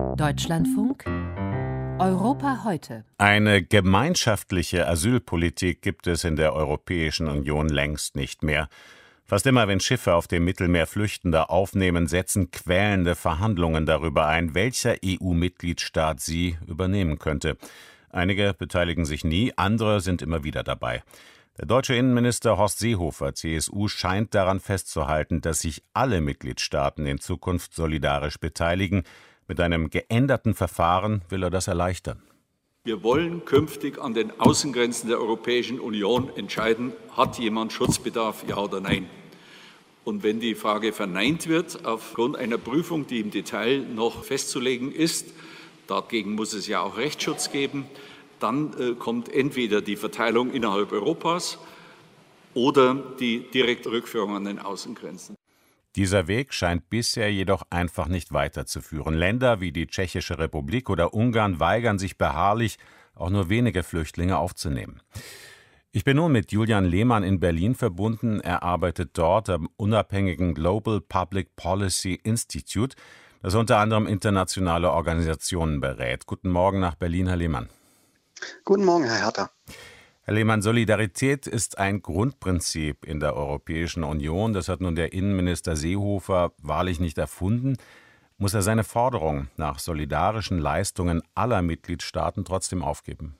Deutschlandfunk Europa heute. Eine gemeinschaftliche Asylpolitik gibt es in der Europäischen Union längst nicht mehr. Fast immer, wenn Schiffe auf dem Mittelmeer Flüchtende aufnehmen, setzen quälende Verhandlungen darüber ein, welcher EU-Mitgliedstaat sie übernehmen könnte. Einige beteiligen sich nie, andere sind immer wieder dabei. Der deutsche Innenminister Horst Seehofer, CSU, scheint daran festzuhalten, dass sich alle Mitgliedstaaten in Zukunft solidarisch beteiligen. Mit einem geänderten Verfahren will er das erleichtern. Wir wollen künftig an den Außengrenzen der Europäischen Union entscheiden, hat jemand Schutzbedarf, ja oder nein. Und wenn die Frage verneint wird, aufgrund einer Prüfung, die im Detail noch festzulegen ist, dagegen muss es ja auch Rechtsschutz geben, dann kommt entweder die Verteilung innerhalb Europas oder die direkte Rückführung an den Außengrenzen. Dieser Weg scheint bisher jedoch einfach nicht weiterzuführen. Länder wie die Tschechische Republik oder Ungarn weigern sich beharrlich, auch nur wenige Flüchtlinge aufzunehmen. Ich bin nun mit Julian Lehmann in Berlin verbunden. Er arbeitet dort am unabhängigen Global Public Policy Institute, das unter anderem internationale Organisationen berät. Guten Morgen nach Berlin, Herr Lehmann. Guten Morgen, Herr Herter. Herr Lehmann, Solidarität ist ein Grundprinzip in der Europäischen Union. Das hat nun der Innenminister Seehofer wahrlich nicht erfunden. Muss er seine Forderung nach solidarischen Leistungen aller Mitgliedstaaten trotzdem aufgeben?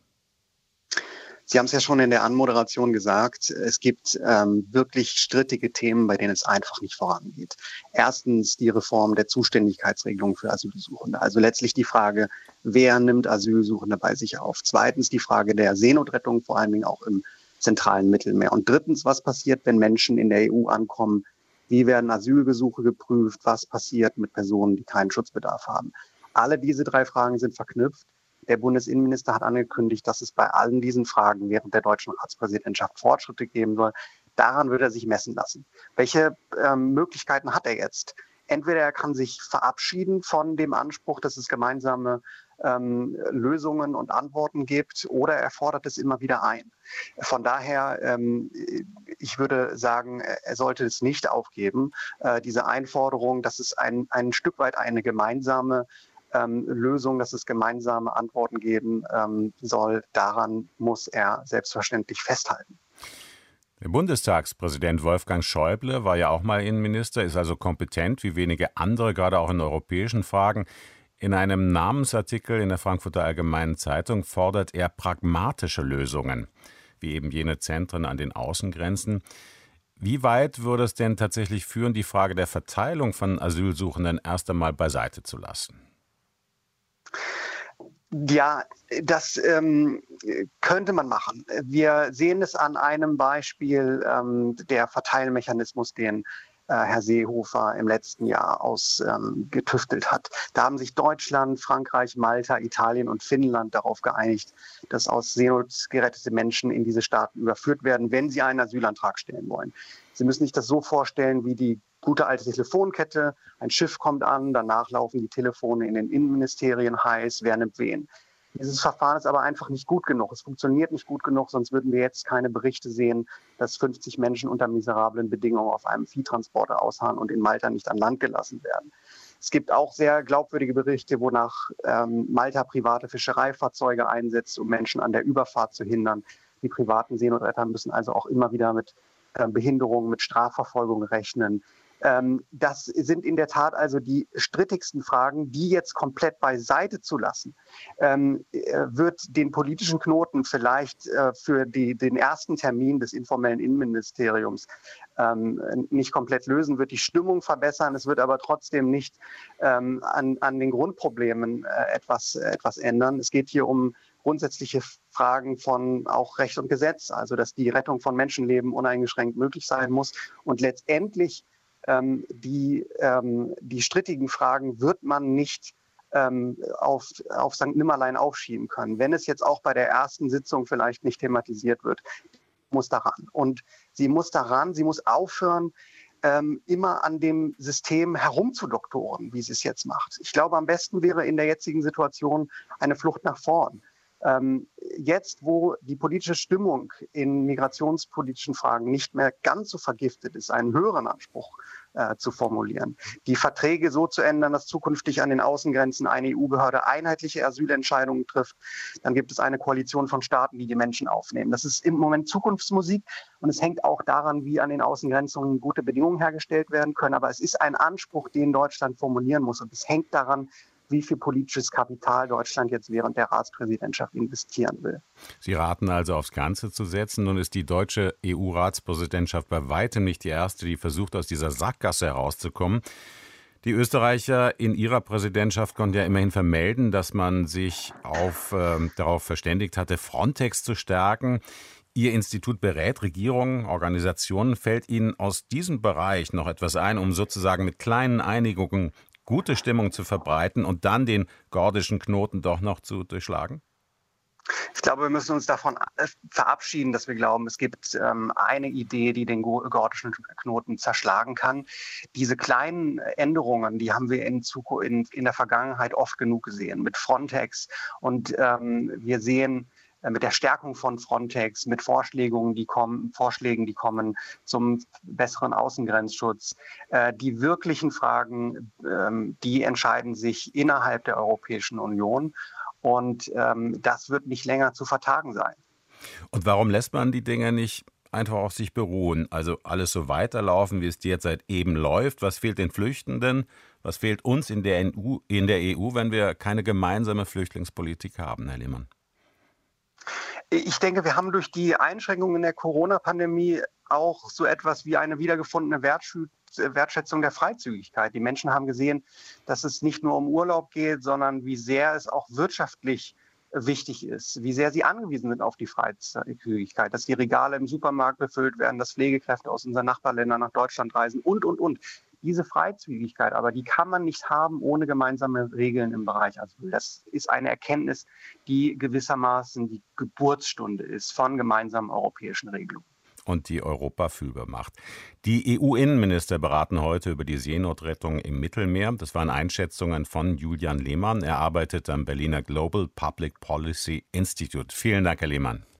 Sie haben es ja schon in der Anmoderation gesagt, es gibt wirklich strittige Themen, bei denen es einfach nicht vorangeht. Erstens die Reform der Zuständigkeitsregelung für Asylsuchende, also letztlich die Frage, wer nimmt Asylsuchende bei sich auf. Zweitens die Frage der Seenotrettung, vor allen Dingen auch im zentralen Mittelmeer. Und drittens, was passiert, wenn Menschen in der EU ankommen? Wie werden Asylgesuche geprüft? Was passiert mit Personen, die keinen Schutzbedarf haben? Alle diese drei Fragen sind verknüpft. Der Bundesinnenminister hat angekündigt, dass es bei allen diesen Fragen während der deutschen Ratspräsidentschaft Fortschritte geben soll. Daran wird er sich messen lassen. Welche Möglichkeiten hat er jetzt? Entweder er kann sich verabschieden von dem Anspruch, dass es gemeinsame Lösungen und Antworten gibt, oder er fordert es immer wieder ein. Von daher, ich würde sagen, er sollte es nicht aufgeben. Diese Einforderung, dass es ein Stück weit eine gemeinsame Lösung, dass es gemeinsame Antworten geben soll, daran muss er selbstverständlich festhalten. Der Bundestagspräsident Wolfgang Schäuble war ja auch mal Innenminister, ist also kompetent wie wenige andere, gerade auch in europäischen Fragen. In einem Namensartikel in der Frankfurter Allgemeinen Zeitung fordert er pragmatische Lösungen, wie eben jene Zentren an den Außengrenzen. Wie weit würde es denn tatsächlich führen, die Frage der Verteilung von Asylsuchenden erst einmal beiseite zu lassen? Ja, das könnte man machen. Wir sehen es an einem Beispiel, der Verteilmechanismus, den Herr Seehofer im letzten Jahr getüftelt hat. Da haben sich Deutschland, Frankreich, Malta, Italien und Finnland darauf geeinigt, dass aus Seenot gerettete Menschen in diese Staaten überführt werden, wenn sie einen Asylantrag stellen wollen. Sie müssen sich das so vorstellen wie die gute alte Telefonkette. Ein Schiff kommt an, danach laufen die Telefone in den Innenministerien heiß, wer nimmt wen. Dieses Verfahren ist aber einfach nicht gut genug. Es funktioniert nicht gut genug, sonst würden wir jetzt keine Berichte sehen, dass 50 Menschen unter miserablen Bedingungen auf einem Viehtransporter ausharren und in Malta nicht an Land gelassen werden. Es gibt auch sehr glaubwürdige Berichte, wonach Malta private Fischereifahrzeuge einsetzt, um Menschen an der Überfahrt zu hindern. Die privaten Seenotretter müssen also auch immer wieder mit Behinderungen, mit Strafverfolgung rechnen. Das sind in der Tat also die strittigsten Fragen, die jetzt komplett beiseite zu lassen, wird den politischen Knoten vielleicht für den ersten Termin des informellen Innenministeriums nicht komplett lösen, wird die Stimmung verbessern, es wird aber trotzdem nicht an den Grundproblemen etwas ändern. Es geht hier um grundsätzliche Fragen von auch Recht und Gesetz, also dass die Rettung von Menschenleben uneingeschränkt möglich sein muss und letztendlich die strittigen Fragen wird man nicht auf St. Nimmerlein aufschieben können. Wenn es jetzt auch bei der ersten Sitzung vielleicht nicht thematisiert wird, muss daran. Und sie muss aufhören, immer an dem System herumzudoktoren, wie sie es jetzt macht. Ich glaube, am besten wäre in der jetzigen Situation eine Flucht nach vorn. Jetzt, wo die politische Stimmung in migrationspolitischen Fragen nicht mehr ganz so vergiftet ist, einen höheren Anspruch zu formulieren. Die Verträge so zu ändern, dass zukünftig an den Außengrenzen eine EU-Behörde einheitliche Asylentscheidungen trifft. Dann gibt es eine Koalition von Staaten, die die Menschen aufnehmen. Das ist im Moment Zukunftsmusik und es hängt auch daran, wie an den Außengrenzen gute Bedingungen hergestellt werden können. Aber es ist ein Anspruch, den Deutschland formulieren muss und es hängt daran, wie viel politisches Kapital Deutschland jetzt während der Ratspräsidentschaft investieren will. Sie raten also, aufs Ganze zu setzen. Nun ist die deutsche EU-Ratspräsidentschaft bei weitem nicht die erste, die versucht, aus dieser Sackgasse herauszukommen. Die Österreicher in ihrer Präsidentschaft konnten ja immerhin vermelden, dass man sich darauf verständigt hatte, Frontex zu stärken. Ihr Institut berät Regierungen, Organisationen. Fällt Ihnen aus diesem Bereich noch etwas ein, um sozusagen mit kleinen Einigungen gute Stimmung zu verbreiten und dann den gordischen Knoten doch noch zu durchschlagen? Ich glaube, wir müssen uns davon verabschieden, dass wir glauben, es gibt eine Idee, die den gordischen Knoten zerschlagen kann. Diese kleinen Änderungen, die haben wir in der Vergangenheit oft genug gesehen, mit Frontex. Und wir sehen mit der Stärkung von Frontex, mit Vorschlägen, die kommen zum besseren Außengrenzschutz. Die wirklichen Fragen, die entscheiden sich innerhalb der Europäischen Union. Und das wird nicht länger zu vertagen sein. Und warum lässt man die Dinge nicht einfach auf sich beruhen? Also alles so weiterlaufen, wie es derzeit eben läuft. Was fehlt den Flüchtenden? Was fehlt uns in der EU, wenn wir keine gemeinsame Flüchtlingspolitik haben, Herr Lehmann? Ich denke, wir haben durch die Einschränkungen der Corona-Pandemie auch so etwas wie eine wiedergefundene Wertschätzung der Freizügigkeit. Die Menschen haben gesehen, dass es nicht nur um Urlaub geht, sondern wie sehr es auch wirtschaftlich wichtig ist, wie sehr sie angewiesen sind auf die Freizügigkeit, dass die Regale im Supermarkt befüllt werden, dass Pflegekräfte aus unseren Nachbarländern nach Deutschland reisen und. Diese Freizügigkeit, aber die kann man nicht haben ohne gemeinsame Regeln im Bereich Asyl. Das ist eine Erkenntnis, die gewissermaßen die Geburtsstunde ist von gemeinsamen europäischen Regelungen. Und die Europa fühlbar macht. Die EU-Innenminister beraten heute über die Seenotrettung im Mittelmeer. Das waren Einschätzungen von Julian Lehmann. Er arbeitet am Berliner Global Public Policy Institute. Vielen Dank, Herr Lehmann.